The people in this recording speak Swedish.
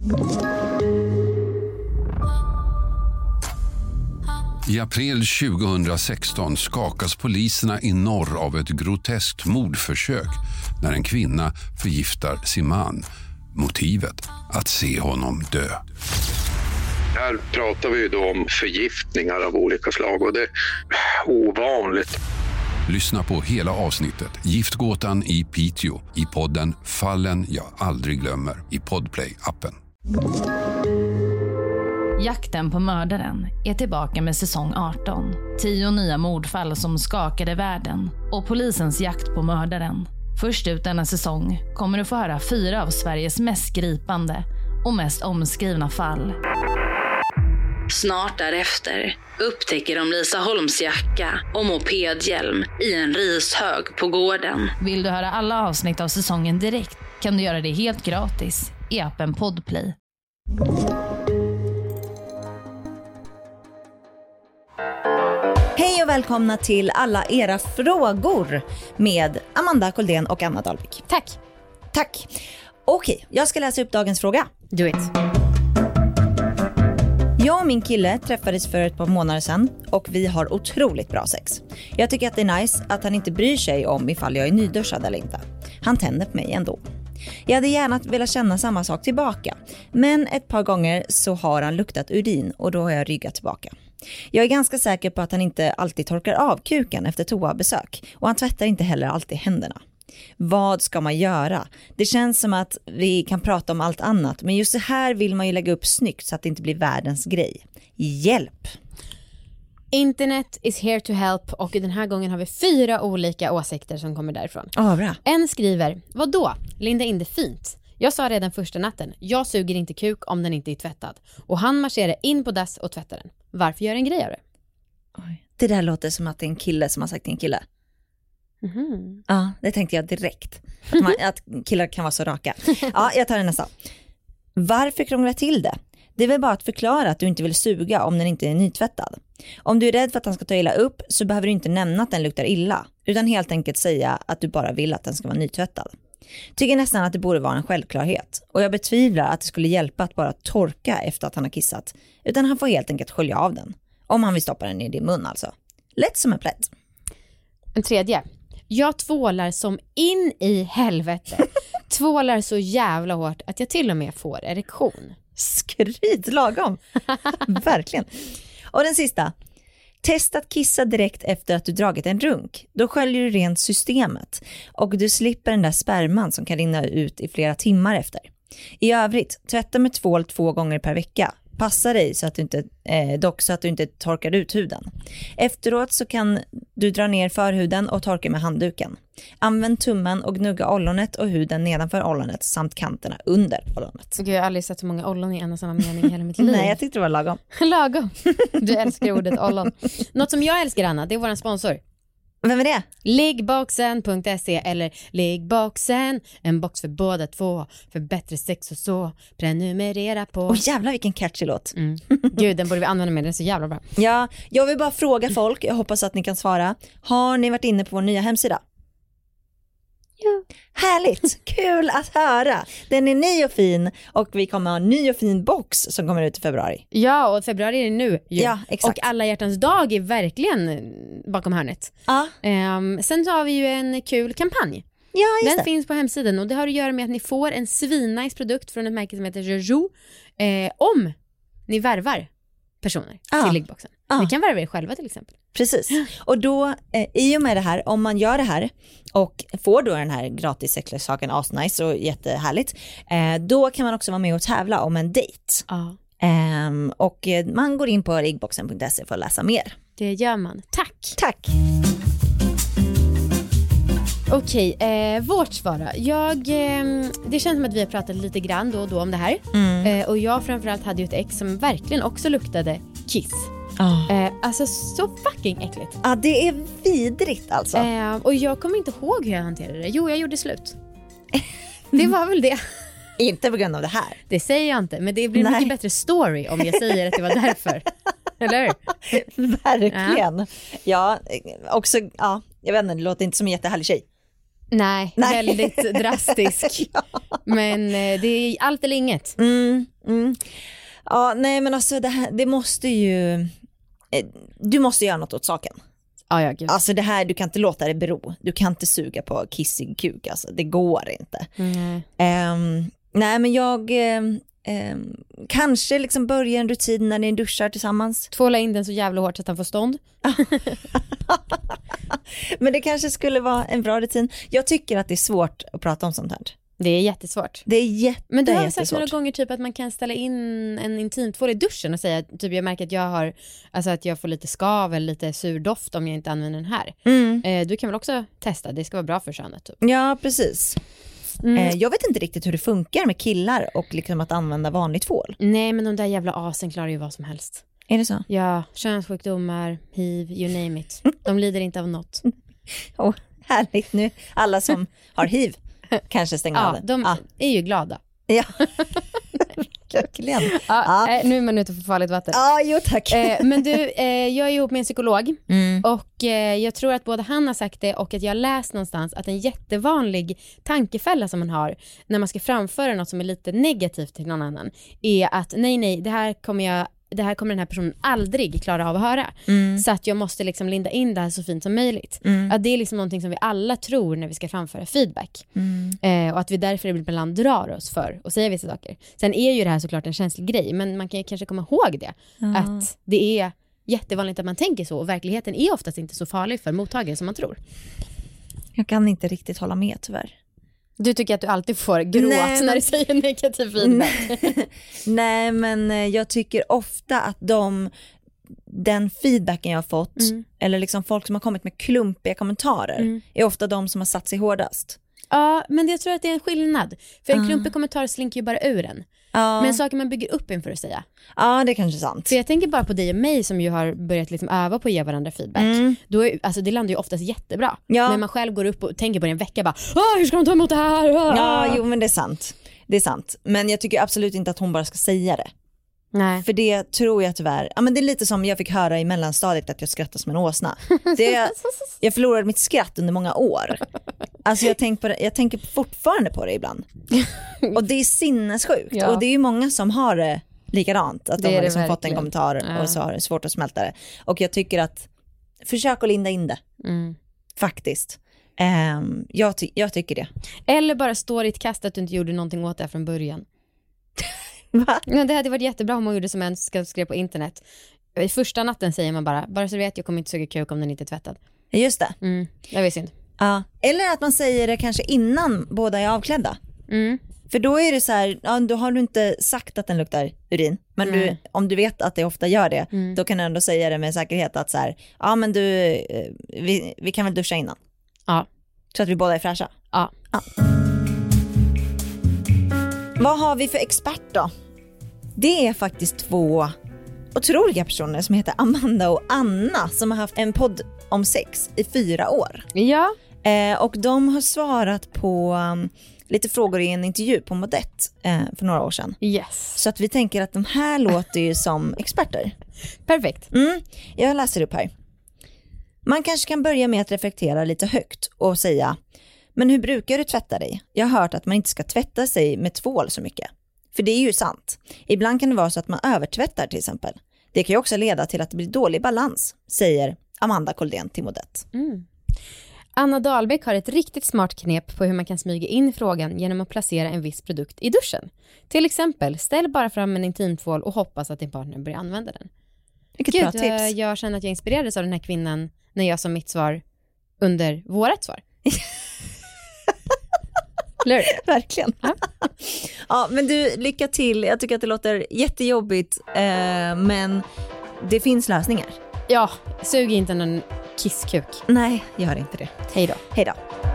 I april 2016 skakas poliserna i norr av ett groteskt mordförsök när en kvinna förgiftar sin man. Motivet att se honom dö. Här pratar vi då om förgiftningar av olika slag och det är ovanligt. Lyssna på hela avsnittet Giftgåtan i Piteå i podden Fallen jag aldrig glömmer i Podplay-appen. Jakten på mördaren är tillbaka med säsong 18. 10 nya mordfall som skakade världen och polisens jakt på mördaren. Först ut denna säsong kommer du få höra 4 av Sveriges mest gripande och mest omskrivna fall. Snart därefter upptäcker de Lisa Holms jacka och mopedhjälm i en rishög på gården. Vill du höra alla avsnitt av säsongen direkt kan du göra det helt gratis i appen Podplay. Hej och välkomna till alla era frågor med Amanda Koldén och Anna Dahlvik. Tack. Okej, jag ska läsa upp dagens fråga. Do it. Jag och min kille träffades för ett par månader sedan och vi har otroligt bra sex. Jag tycker att det är nice att han inte bryr sig om ifall jag är nyduschad eller inte. Han tänder på mig ändå. Jag hade gärna velat känna samma sak tillbaka. Men ett par gånger så har han luktat urin och då har jag ryggat tillbaka. Jag är ganska säker på att han inte alltid torkar av kuken efter toabesök. Och han tvättar inte heller alltid händerna. Vad ska man göra? Det känns som att vi kan prata om allt annat. Men just så här vill man ju lägga upp snyggt så att det inte blir världens grej. Hjälp! Internet is here to help och den här gången har vi 4 olika åsikter som kommer därifrån. Bra. En skriver, vadå? Linda in det fint. Jag sa redan första natten, jag suger inte kuk om den inte är tvättad. Och han marscherar in på dass och tvättar den. Varför gör en grej av det? Oj. Det där låter som att det är en kille som har sagt till en kille. Mm-hmm. Ja, det tänkte jag direkt. Att killar kan vara så raka. Ja, jag tar den nästa. Varför krångla till det? Det är väl bara att förklara att du inte vill suga om den inte är nytvättad. Om du är rädd för att han ska ta illa upp så behöver du inte nämna att den luktar illa. Utan helt enkelt säga att du bara vill att den ska vara nytvättad. Tycker nästan att det borde vara en självklarhet. Och jag betvivlar att det skulle hjälpa att bara torka efter att han har kissat. Utan han får helt enkelt skölja av den. Om han vill stoppa den i din mun alltså. Lätt som en plätt. En tredje. Jag tvålar som in i helvete. Tvålar så jävla hårt att jag till och med får erektion. Skryt lagom. Verkligen. Och den sista. Testa att kissa direkt efter att du dragit en runk. Då sköljer du rent systemet. Och du slipper den där sperman som kan rinna ut i flera timmar efter. I övrigt, tvätta med tvål 2 gånger per vecka. Passa dig så att du inte torkar ut huden. Efteråt så kan du dra ner förhuden och torka med handduken. Använd tummen och gnugga ollonet och huden nedanför ollonet samt kanterna under ollonet. Gud, jag har aldrig sett så många ollon i en och samma mening i hela mitt liv. Nej, jag tyckte det var lagom. Lagom. Du älskar ordet ollon. Något som jag älskar, Anna, det är våran sponsor. Vem är det? Liggboxen.se eller Liggboxen, en box för båda två, för bättre sex och så. Prenumerera på. Jävlar vilken catchy låt. Gud, den borde vi använda med, den är så jävla bra. Ja, jag vill bara fråga folk, jag hoppas att ni kan svara. Har ni varit inne på vår nya hemsida? Ja. Härligt, kul att höra. Den är ny och fin och vi kommer ha en ny och fin box som kommer ut i februari. Ja, och februari är det nu. Ja, exakt. Och alla hjärtans dag är verkligen bakom hörnet. Ja. Sen så har vi ju en kul kampanj. Ja, just den det. finns på hemsidan och det har att göra med att ni får en svinnice produkt från ett märke som heter Jojo om ni värvar personer till Liggboxen. Ni kan värva er själva till exempel. Precis. Och då, i och med det här, om man gör det här och får då den här gratis sexleksaken asnice och jättehärligt, då kan man också vara med och tävla om en dejt. Och man går in på liggboxen.se för att läsa mer. Det gör man. Tack! Okej, vårt svar då. Det känns som att vi har pratat lite grann då och då om det här. Och jag framförallt hade ju ett ex som verkligen också luktade kiss. Alltså så fucking äckligt. Ja, det är vidrigt alltså. Och jag kommer inte ihåg hur jag hanterade det. Jo, jag gjorde slut. Det var väl det. Inte på grund av det här. Det säger jag inte, men det blir mycket bättre story om jag säger att det var därför. Eller? Verkligen. Ja, också, ja, jag vet inte, det låter inte som en jättehärlig tjej. Nej, väldigt drastisk. Ja. Men det är allt eller inget. Ja, nej men alltså det måste ju... Du måste göra något åt saken. Ja, gud. Alltså det här, du kan inte låta det bero. Du kan inte suga på kissig kuk, alltså. Det går inte. Nej men jag... kanske liksom börja en rutin när ni duschar tillsammans. Tvåla in den så jävla hårt att han får stånd. Men det kanske skulle vara en bra rutin. Jag tycker att det är svårt att prata om sånt här. Det är jättesvårt. Det är Men du har sagt några gånger typ att man kan ställa in en intimtvål i duschen och säga typ jag märker att jag har, alltså att jag får lite skav eller lite sur doft om jag inte använder den här. Du kan väl också testa, det ska vara bra för könet typ. Ja, precis. Jag vet inte riktigt hur det funkar med killar och liksom att använda vanlig tvål. Nej, men de där jävla asen klarar ju vad som helst. Är det så? Ja, könssjukdomar, hiv, you name it. De lider inte av något. Härligt nu. Alla som har hiv kanske stänger av den. De är ju glada. Ja. Verkligen. Nu är man ute för farligt vatten. Jo tack. Men du, jag är ihop med en psykolog och jag tror att både han har sagt det och att jag har läst någonstans att en jättevanlig tankefälla som man har när man ska framföra något som är lite negativt till någon annan är att nej, det här kommer den här personen aldrig klara av att höra. Så att jag måste liksom linda in det här så fint som möjligt. Att det är liksom någonting som vi alla tror när vi ska framföra feedback. Och att vi därför ibland drar oss för att säga vissa saker. Sen är ju det här såklart en känslig grej, men man kan ju kanske komma ihåg det. Att det är jättevanligt att man tänker så och verkligheten är oftast inte så farlig för mottagare som man tror. Jag kan inte riktigt hålla med tyvärr. Du tycker att du alltid får gråt när du säger negativ feedback. Nej, men jag tycker ofta att den feedbacken jag har fått eller liksom folk som har kommit med klumpiga kommentarer är ofta de som har satt sig hårdast. Ja, men jag tror att det är en skillnad. För en klumpig kommentar slinker ju bara ur en. Men saker man bygger upp inför att säga. Ja, det är kanske sant. För jag tänker bara på dig och mig som ju har börjat liksom öva på att ge varandra feedback. Då alltså det landar ju oftast jättebra. Men man själv går upp och tänker på det en vecka bara, hur ska de ta emot det här? Ja, jo men det är sant. Det är sant. Men jag tycker absolut inte att hon bara ska säga det. Nej. För det tror jag tyvärr. Ja, men det är lite som jag fick höra i mellanstadiet att jag skrattar som en åsna. Jag förlorade mitt skratt under många år. Alltså jag tänker fortfarande på det ibland. Och det är sinnessjukt. Ja. Och det är ju många som har det likadant. Att de har liksom fått en kommentar och så har det svårt att smälta det. Och jag tycker att försök att linda in det. Faktiskt. Jag tycker det. Eller bara stå i ett kast att du inte gjorde någonting åt det från början. Va? Ja, det hade varit jättebra om man gjorde som en skrev på internet. I första natten säger man bara så vet jag kommer inte suga kuk om den inte är tvättad. Just det. Jag vet inte. Ja. Eller att man säger det kanske innan båda är avklädda. För då är det så här, då har du inte sagt att den luktar urin. Men om du vet att det ofta gör det, då kan du ändå säga det med säkerhet att så här, men vi kan väl duscha innan. Ja. Så att vi båda är fräscha. Ja. Vad har vi för expert då? Det är faktiskt 2 otroliga personer som heter Amanda och Anna som har haft en podd om sex i 4 år. Ja. Och de har svarat på lite frågor i en intervju på Modett för några år sedan. Yes. Så att vi tänker att de här låter ju som experter. Perfekt. Jag läser upp här. Man kanske kan börja med att reflektera lite högt och säga: men hur brukar du tvätta dig? Jag har hört att man inte ska tvätta sig med tvål så mycket. För det är ju sant. Ibland kan det vara så att man övertvättar till exempel. Det kan ju också leda till att det blir dålig balans, säger Amanda Koldén till Modett. Anna Dahlbäck har ett riktigt smart knep på hur man kan smyga in frågan genom att placera en viss produkt i duschen. Till exempel, ställ bara fram en intimtvål och hoppas att din partner börjar använda den. Vilket bra tips. Jag känner att jag inspirerades av den här kvinnan när jag sa mitt svar under vårat svar. Verkligen. Ja, men du, lycka till. Jag tycker att det låter jättejobbigt, men det finns lösningar. Ja, sug inte någon kisskuk. Nej, gör inte det. Hej då. Hej då.